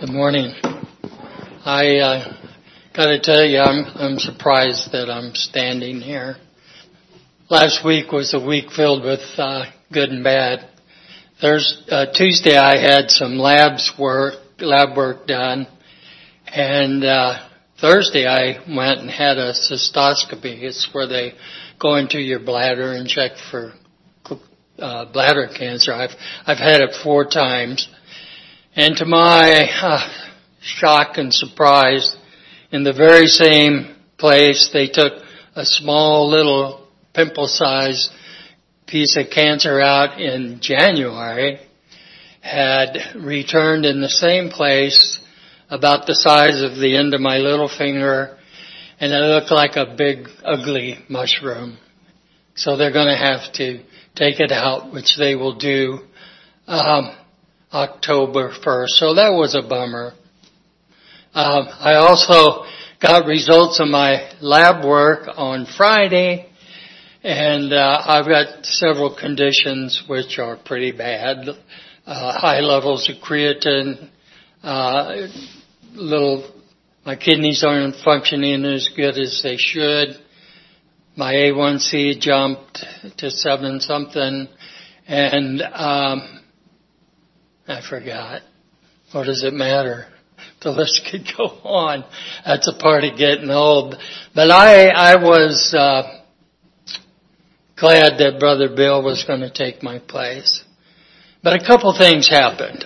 Good morning. I got to tell you, I'm surprised that I'm standing here. Last week was a week filled with good and bad. Tuesday I had some lab work done, and Thursday I went and had a cystoscopy. It's where they go into your bladder and check for bladder cancer. I've had it 4 times. And to my shock and surprise, in the very same place, they took a small little pimple-sized piece of cancer out in January, had returned in the same place, about the size of the end of my little finger, and it looked like a big, ugly mushroom. So they're going to have to take it out, which they will do October 1st. So that was a bummer. I also got results of my lab work on Friday, and I've got several conditions which are pretty bad. High levels of creatine, my kidneys aren't functioning as good as they should. My A1C jumped to 7 something, and I forgot. What does it matter? The list could go on. That's a part of getting old. But I was glad that Brother Bill was going to take my place. But a couple things happened.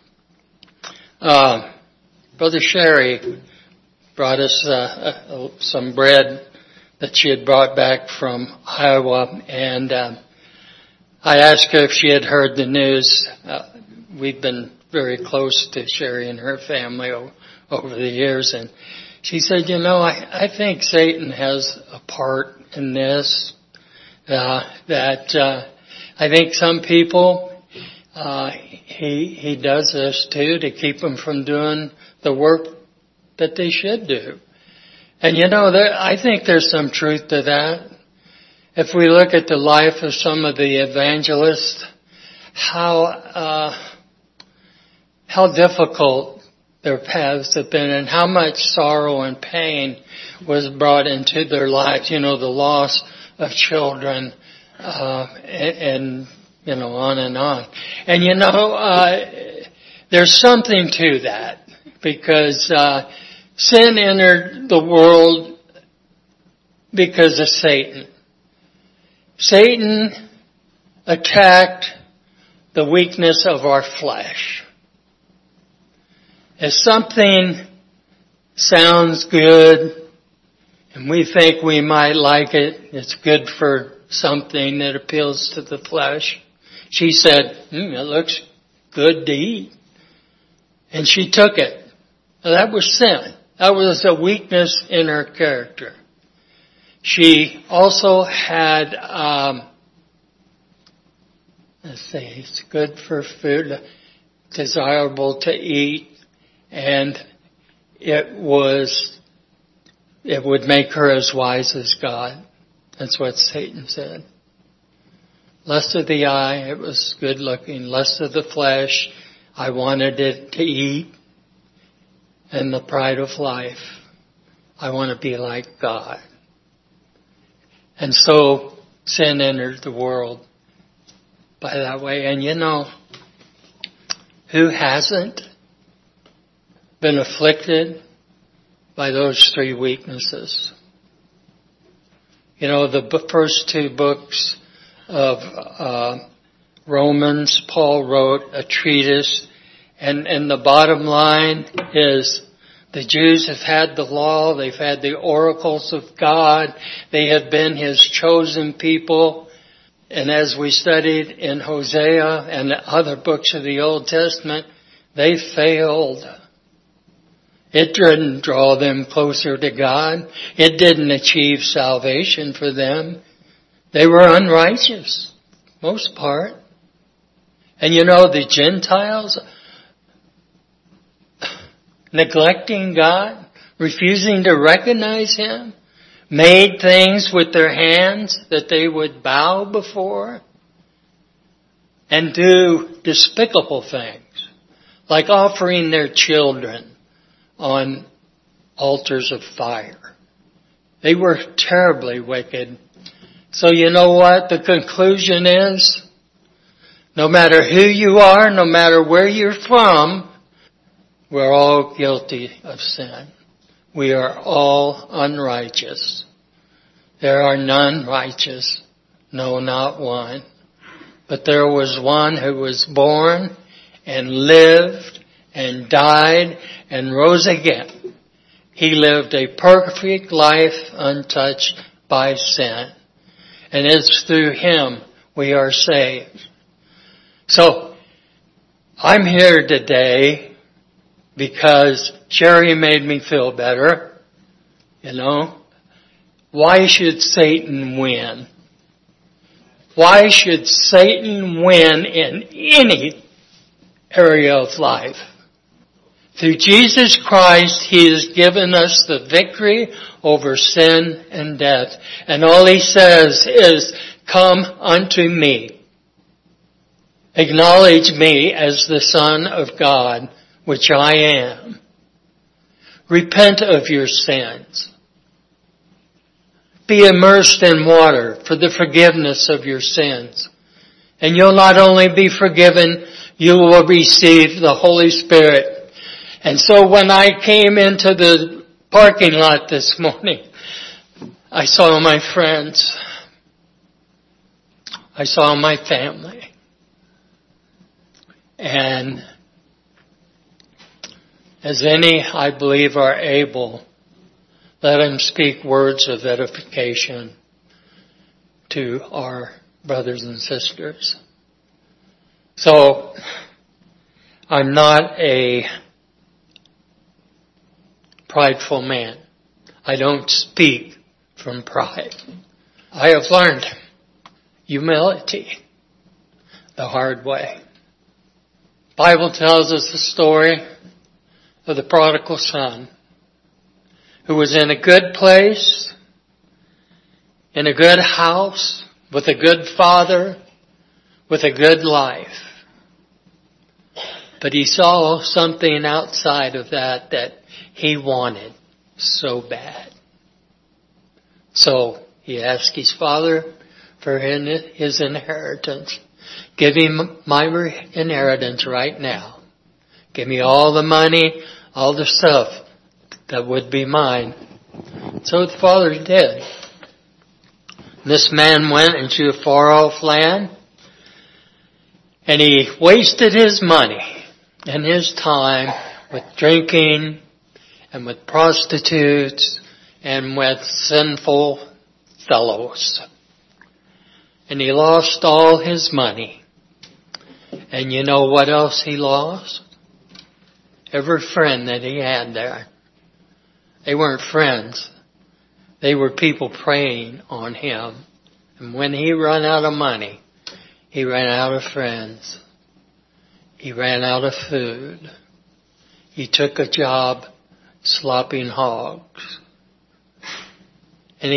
Brother Sherry brought us some bread that she had brought back from Iowa, and I asked her if she had heard the news. We've been very close to Sherry and her family over the years, and she said, I think Satan has a part in this, that I think some people, he does this too to keep them from doing the work that they should do. And I think there's some truth to that. If we look at the life of some of the evangelists, how difficult their paths have been and how much sorrow and pain was brought into their lives. The loss of children, and on and on. And there's something to that, because sin entered the world because of Satan. Satan attacked the weakness of our flesh. If something sounds good and we think we might like it, it's good for something that appeals to the flesh. She said, it looks good to eat. And she took it. Now, that was sin. That was a weakness in her character. She also had, it's good for food, desirable to eat, and it would make her as wise as God. That's what Satan said. Lust of the eye, it was good looking. Lust of the flesh, I wanted it to eat. And the pride of life, I want to be like God. And so sin entered the world by that way. And who hasn't been afflicted by those 3 weaknesses? The first 2 books of Romans, Paul wrote a treatise, and the bottom line is the Jews have had the law, they've had the oracles of God, they have been His chosen people, and as we studied in Hosea and other books of the Old Testament, they failed. It didn't draw them closer to God. It didn't achieve salvation for them. They were unrighteous, most part. And the Gentiles, neglecting God, refusing to recognize Him, made things with their hands that they would bow before and do despicable things. like offering their children on altars of fire. They were terribly wicked. So you know what the conclusion is? No matter who you are, no matter where you're from, we're all guilty of sin. We are all unrighteous. There are none righteous, no, not one. But there was one who was born and lived and died and rose again. He lived a perfect life untouched by sin. And it's through Him we are saved. So, I'm here today because Sherry made me feel better. You know, why should Satan win? Why should Satan win in any area of life? Through Jesus Christ, He has given us the victory over sin and death. And all He says is, come unto me. Acknowledge me as the Son of God, which I am. Repent of your sins. Be immersed in water for the forgiveness of your sins. And you'll not only be forgiven, you will receive the Holy Spirit. And so when I came into the parking lot this morning, I saw my friends. I saw my family. And as any, I believe, are able, let them speak words of edification to our brothers and sisters. So, I'm not a prideful man. I don't speak from pride. I have learned humility the hard way. The Bible tells us the story of the prodigal son who was in a good place, in a good house, with a good father, with a good life. But he saw something outside of that he wanted so bad. So he asked his father for his inheritance. Give him my inheritance right now. Give me all the money, all the stuff that would be mine. So the father did. This man went into a far off land and he wasted his money and his time with drinking and with prostitutes and with sinful fellows. And he lost all his money. And you know what else he lost? Every friend that he had there. They weren't friends. They were people preying on him. And when he ran out of money, he ran out of friends. He ran out of food. He took a job slopping hogs. And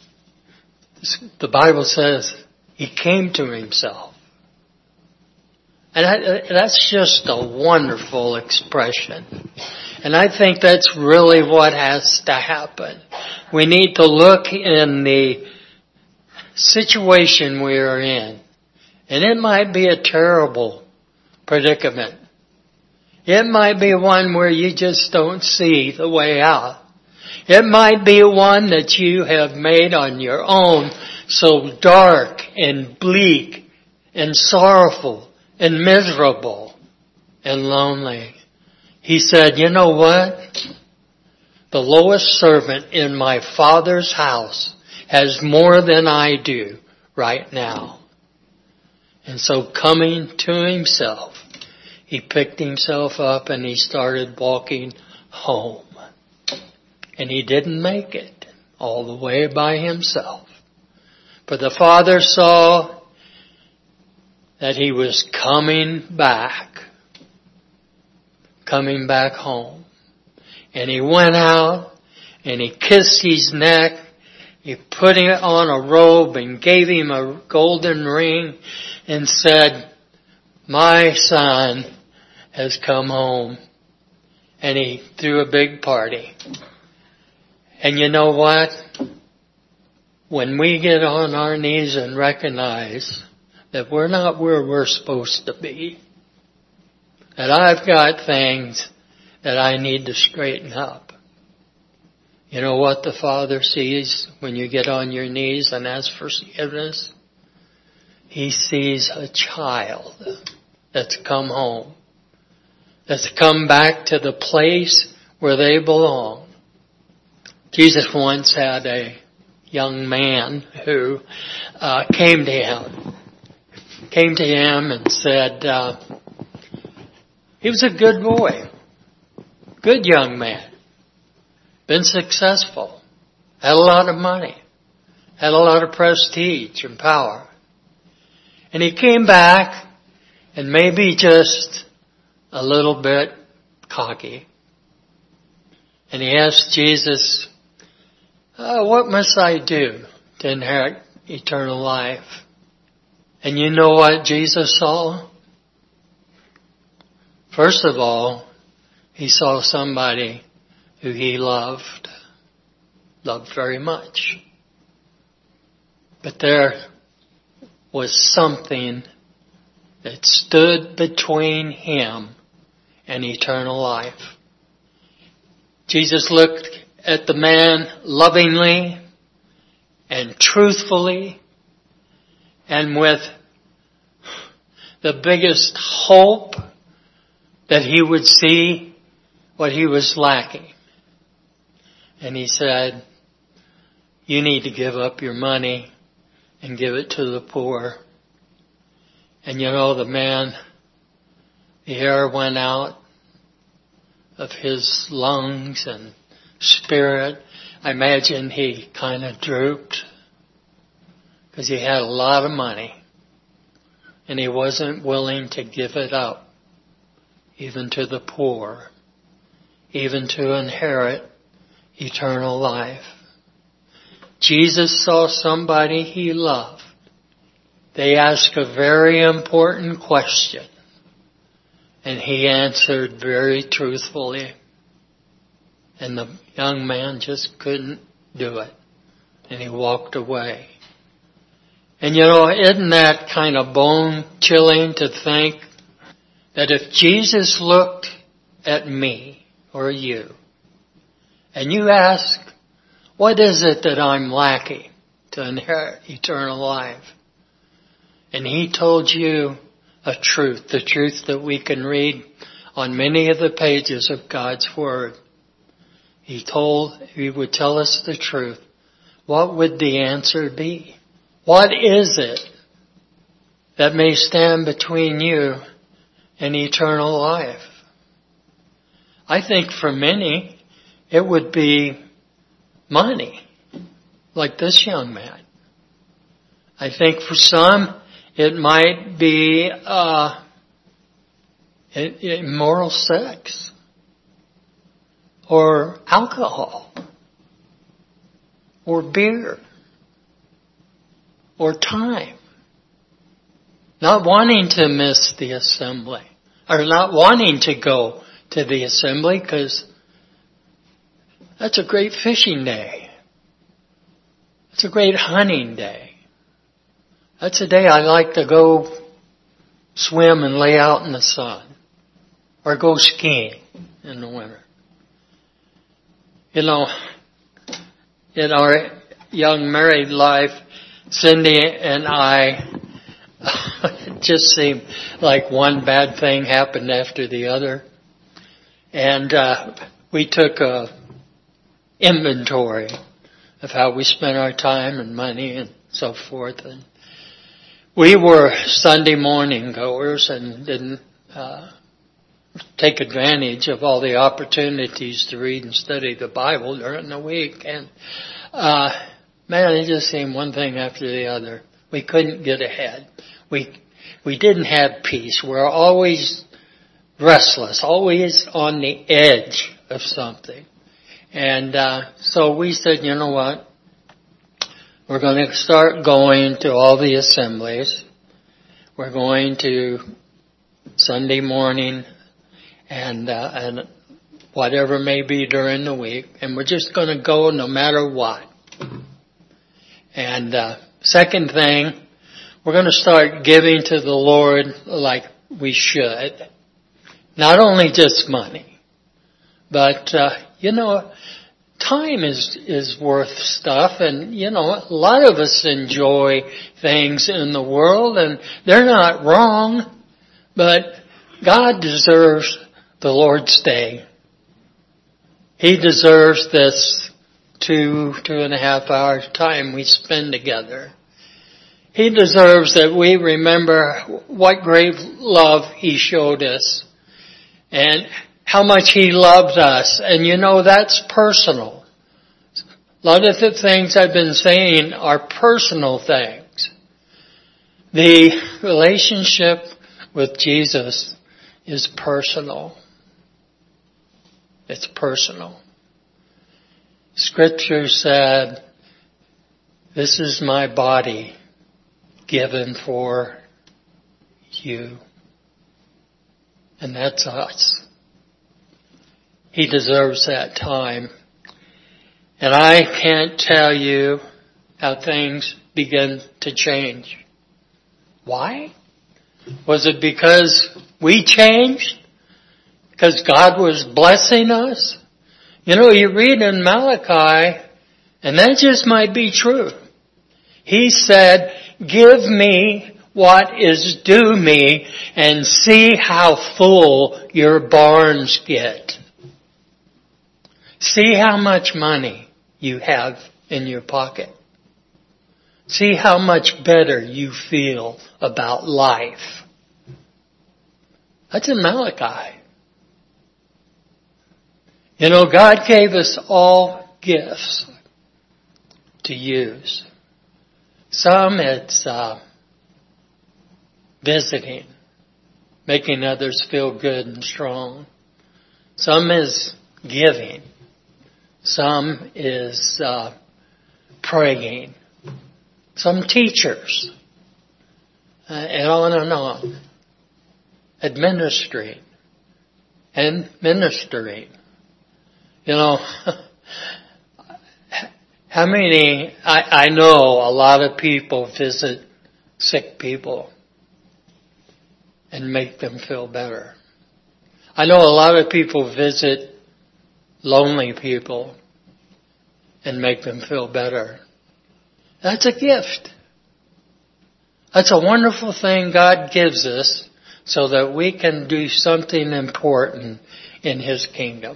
the Bible says he came to himself. And that's just a wonderful expression. And I think that's really what has to happen. We need to look in the situation we are in. And it might be a terrible predicament. It might be one where you just don't see the way out. It might be one that you have made on your own, so dark and bleak and sorrowful and miserable and lonely. He said, you know what? The lowest servant in my Father's house has more than I do right now. And so coming to himself, he picked himself up and he started walking home. And he didn't make it all the way by himself. But the Father saw that he was coming back home. And he went out and he kissed his neck. He put him on a robe and gave him a golden ring and said, my son, has come home. And he threw a big party. And you know what? When we get on our knees and recognize that we're not where we're supposed to be, that I've got things that I need to straighten up. You know what the Father sees when you get on your knees and ask for forgiveness? He sees a child that's come home, that's come back to the place where they belong. Jesus once had a young man who came to him and said, he was a good boy, good young man, been successful, had a lot of money, had a lot of prestige and power. And he came back and maybe just a little bit cocky. And he asked Jesus, what must I do to inherit eternal life? And you know what Jesus saw? First of all, he saw somebody who he loved very much. But there was something that stood between him and eternal life. Jesus looked at the man lovingly and truthfully and with the biggest hope that he would see what he was lacking. And he said, you need to give up your money and give it to the poor. And you know, the man, the air went out of his lungs and spirit. I imagine he kind of drooped because he had a lot of money and he wasn't willing to give it up, even to the poor, even to inherit eternal life. Jesus saw somebody he loved. They asked a very important question, and he answered very truthfully. And the young man just couldn't do it, and he walked away. And you know, isn't that kind of bone-chilling to think that if Jesus looked at me or you, and you ask, what is it that I'm lacking to inherit eternal life? And he told you a truth, the truth that we can read on many of the pages of God's Word. He would tell us the truth. What would the answer be? What is it that may stand between you and eternal life? I think for many, it would be money, like this young man. I think for some, it might be immoral sex or alcohol or beer or time. Not wanting to miss the assembly or not wanting to go to the assembly because that's a great fishing day. It's a great hunting day. That's a day I like to go swim and lay out in the sun or go skiing in the winter. You know, in our young married life, Cindy and I, it just seemed like one bad thing happened after the other. And we took a inventory of how we spent our time and money and so forth. And we were Sunday morning goers and didn't take advantage of all the opportunities to read and study the Bible during the week. And man, it just seemed one thing after the other. We couldn't get ahead. We didn't have peace. We're always restless, always on the edge of something. And so we said, you know what? We're going to start going to all the assemblies. We're going to Sunday morning and whatever may be during the week. And we're just going to go no matter what. And second thing, we're going to start giving to the Lord like we should. Not only just money, but, time is worth stuff. And, a lot of us enjoy things in the world and they're not wrong, but God deserves the Lord's Day. He deserves this 2.5 hours time we spend together. He deserves that we remember what great love He showed us and how much He loved us. And that's personal. A lot of the things I've been saying are personal things. The relationship with Jesus is personal. It's personal. Scripture said, "This is my body given for you." And that's us. He deserves that time. And I can't tell you how things begin to change. Why? Was it because we changed? Because God was blessing us? You read in Malachi, and that just might be true. He said, "Give me what is due me and see how full your barns get." See how much money you have in your pocket. See how much better you feel about life. That's in Malachi. God gave us all gifts to use. Some it's visiting, making others feel good and strong. Some is giving. Some is praying. Some teachers. And on and on. Administering. And ministering. How many, I know a lot of people visit sick people and make them feel better. I know a lot of people visit lonely people and make them feel better. That's a gift. That's a wonderful thing God gives us so that we can do something important in His kingdom.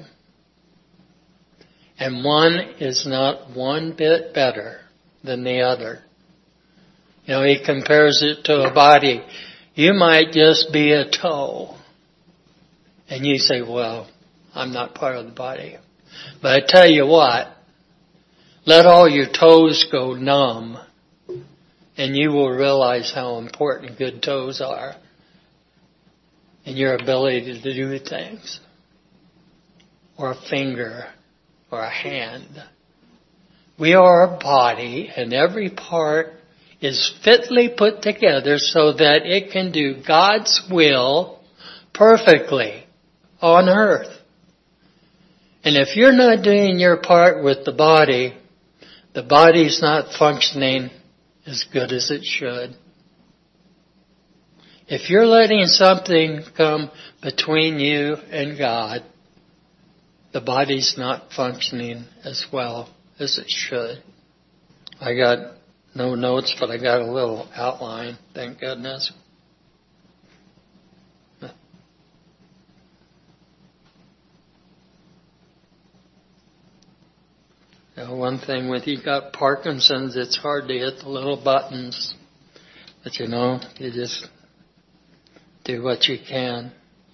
And one is not one bit better than the other. He compares it to a body. You might just be a toe. And you say, "Well, I'm not part of the body." But I tell you what, let all your toes go numb and you will realize how important good toes are in your ability to do things. Or a finger. Or a hand. We are a body and every part is fitly put together so that it can do God's will perfectly on earth. And if you're not doing your part with the body's not functioning as good as it should. If you're letting something come between you and God, the body's not functioning as well as it should. I got no notes, but I got a little outline, thank goodness. One thing with you got Parkinson's, it's hard to hit the little buttons. But you just do what you can.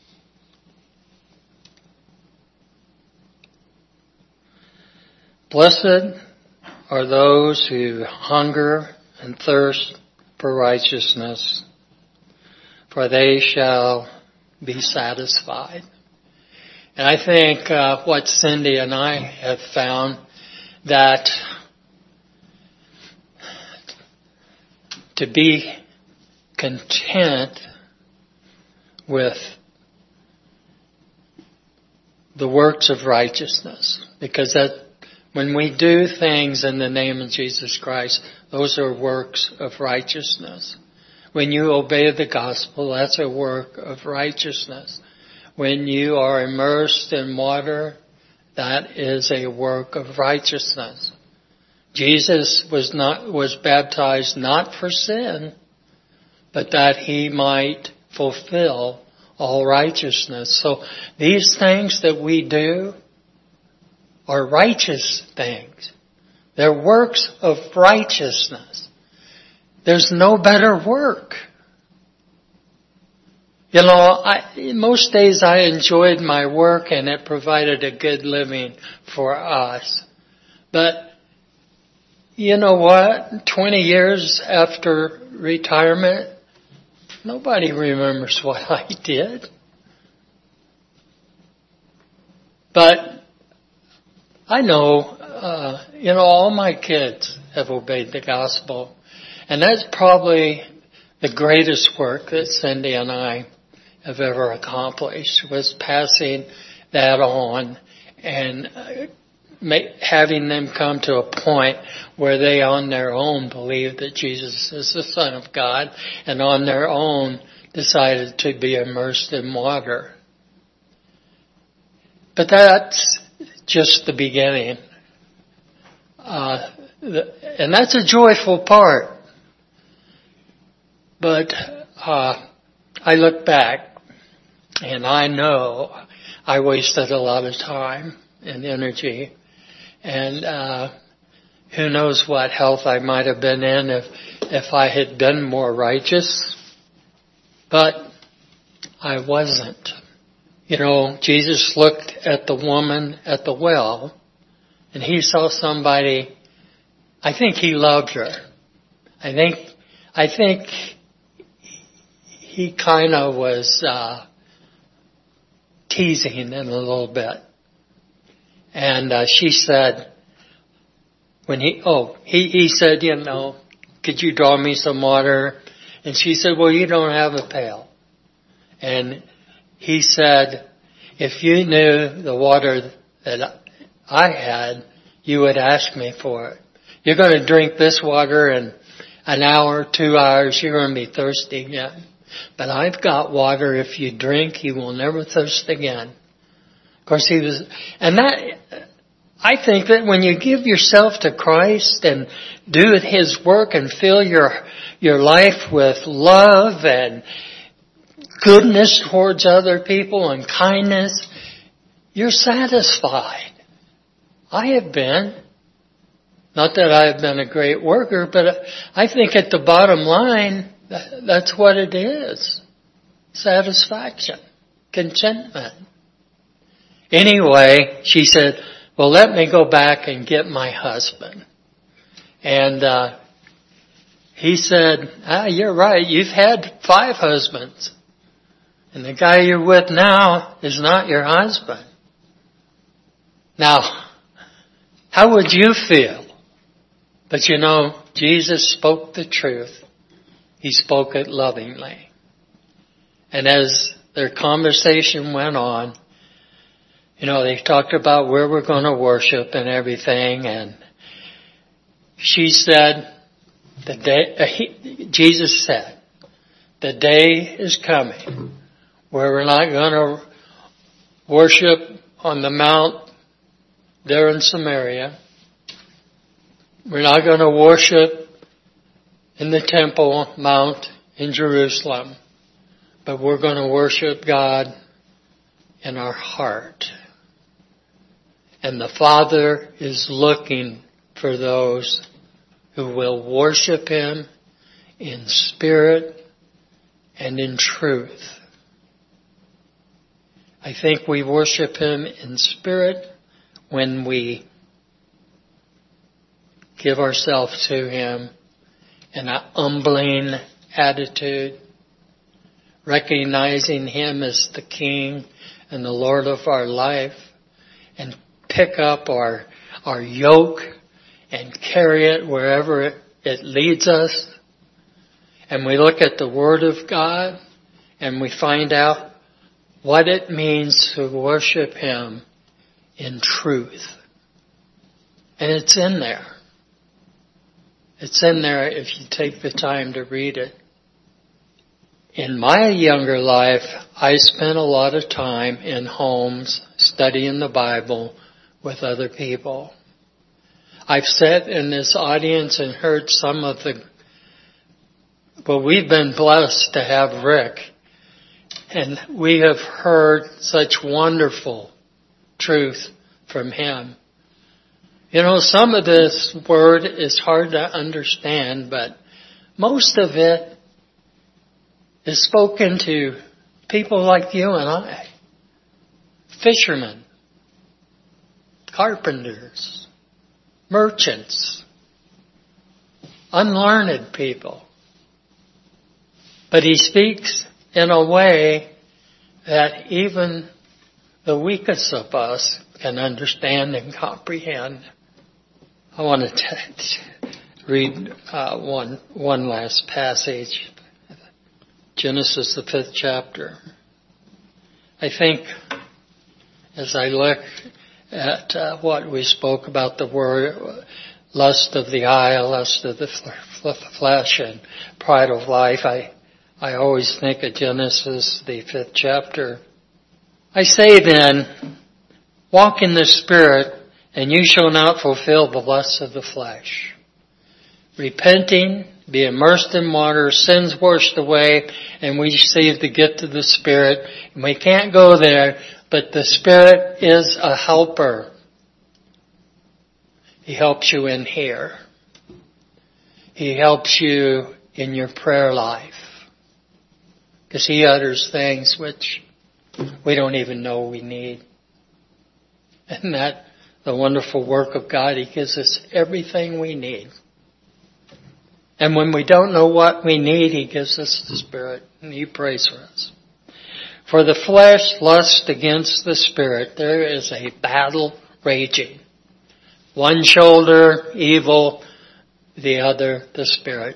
Blessed are those who hunger and thirst for righteousness, for they shall be satisfied. And I think what Cindy and I have found, that to be content with the works of righteousness. Because that when we do things in the name of Jesus Christ, those are works of righteousness. When you obey the gospel, that's a work of righteousness. When you are immersed in water, that is a work of righteousness. Jesus was baptized not for sin, but that he might fulfill all righteousness. So these things that we do are righteous things. They're works of righteousness. There's no better work. You know, most days I enjoyed my work and it provided a good living for us. But you know what? 20 years after retirement, nobody remembers what I did. But I know, all my kids have obeyed the gospel. And that's probably the greatest work that Cindy and I have ever accomplished, was passing that on and having them come to a point where they on their own believe that Jesus is the Son of God and on their own decided to be immersed in water. But that's just the beginning. And that's a joyful part. But I look back and I know I wasted a lot of time and energy. And who knows what health I might have been in if I had been more righteous. But I wasn't. You know, Jesus looked at the woman at the well and he saw somebody, I think he loved her. I think he kind of was teasing in a little bit. And she said, he said, could you draw me some water? And she said, well, you don't have a pail. And he said, if you knew the water that I had, you would ask me for it. You're going to drink this water in an hour, 2 hours, you're going to be thirsty again. But I've got water, if you drink, you will never thirst again. Of course, I think that when you give yourself to Christ and do His work and fill your life with love and goodness towards other people and kindness, you're satisfied. I have been. Not that I have been a great worker, but I think at the bottom line, that's what it is. Satisfaction. Contentment. Anyway, she said, well, let me go back and get my husband. And he said, you're right. You've had 5 husbands. And the guy you're with now is not your husband. Now, how would you feel? But Jesus spoke the truth. He spoke it lovingly. And as their conversation went on, they talked about where we're going to worship and everything. And she said, Jesus said, the day is coming where we're not going to worship on the mount there in Samaria. We're not going to worship in the Temple Mount in Jerusalem, but we're going to worship God in our heart. And the Father is looking for those who will worship Him in spirit and in truth. I think we worship Him in spirit when we give ourselves to Him in a humbling attitude, recognizing Him as the King and the Lord of our life, and pick up our yoke and carry it wherever it leads us. And we look at the Word of God and we find out what it means to worship Him in truth. And it's in there. It's in there if you take the time to read it. In my younger life, I spent a lot of time in homes studying the Bible with other people. I've sat in this audience and heard some of we've been blessed to have Rick. And we have heard such wonderful truth from him. You know, some of this word is hard to understand, but most of it is spoken to people like you and I. Fishermen, carpenters, merchants, unlearned people. But he speaks in a way that even the weakest of us can understand and comprehend. I want to read one last passage. Genesis, the 5th chapter. I think as I look at what we spoke about, the word lust of the eye, lust of the flesh, and pride of life, I always think of Genesis, the 5th chapter. I say then, walk in the Spirit, and you shall not fulfill the lusts of the flesh. Repenting, be immersed in water, sins washed away, and we receive the gift of the Spirit. And we can't go there, but the Spirit is a helper. He helps you in here. He helps you in your prayer life. Because He utters things which we don't even know we need. And that, the wonderful work of God, He gives us everything we need. And when we don't know what we need, He gives us the Spirit, and He prays for us. For the flesh lusts against the Spirit. There is a battle raging. One shoulder, evil, the other, the Spirit.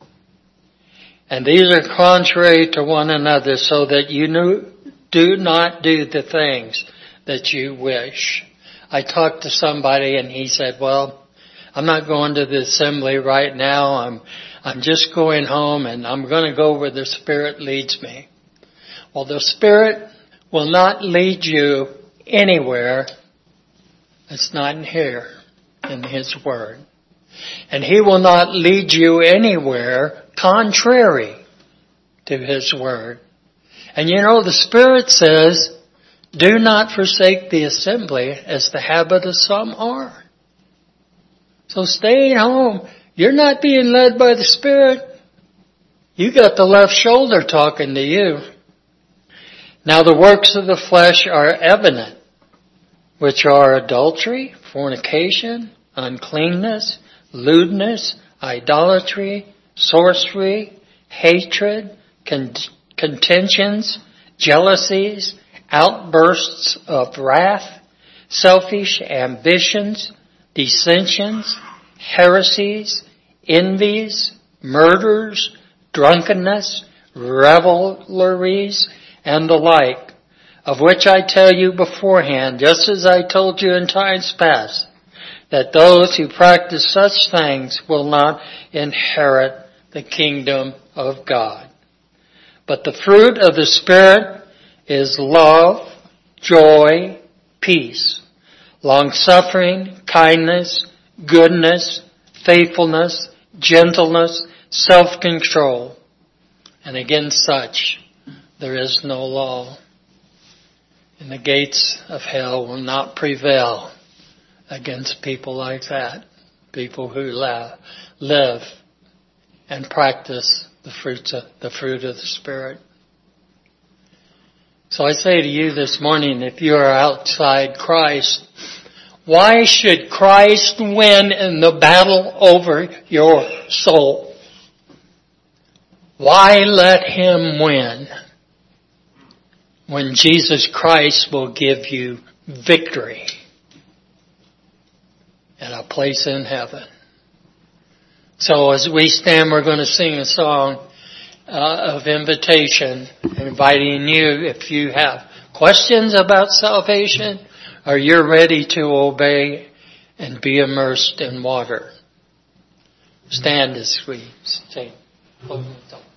And these are contrary to one another, so that you do not do the things that you wish. I talked to somebody and he said, well, I'm not going to the assembly right now. I'm just going home and I'm going to go where the Spirit leads me. Well, the Spirit will not lead you anywhere that's not in here in His Word. And He will not lead you anywhere contrary to His Word. And you know, the Spirit says, do not forsake the assembly as the habit of some are. So stay at home. You're not being led by the Spirit. You got the left shoulder talking to you. Now the works of the flesh are evident, which are adultery, fornication, uncleanness, lewdness, idolatry, sorcery, hatred, contentions, jealousies, outbursts of wrath, selfish ambitions, dissensions, heresies, envies, murders, drunkenness, revelries, and the like, of which I tell you beforehand, just as I told you in times past, that those who practice such things will not inherit the kingdom of God. But the fruit of the Spirit is love, joy, peace, long-suffering, kindness, goodness, faithfulness, gentleness, self-control. And against such there is no law. And the gates of hell will not prevail against people like that. People who live and practice the fruit of the Spirit. So I say to you this morning, if you are outside Christ, why should Christ win in the battle over your soul? Why let Him win when Jesus Christ will give you victory and a place in heaven? So as we stand, we're going to sing a song. of invitation, inviting you if you have questions about salvation or you're ready to obey and be immersed in water. Stand as we sing.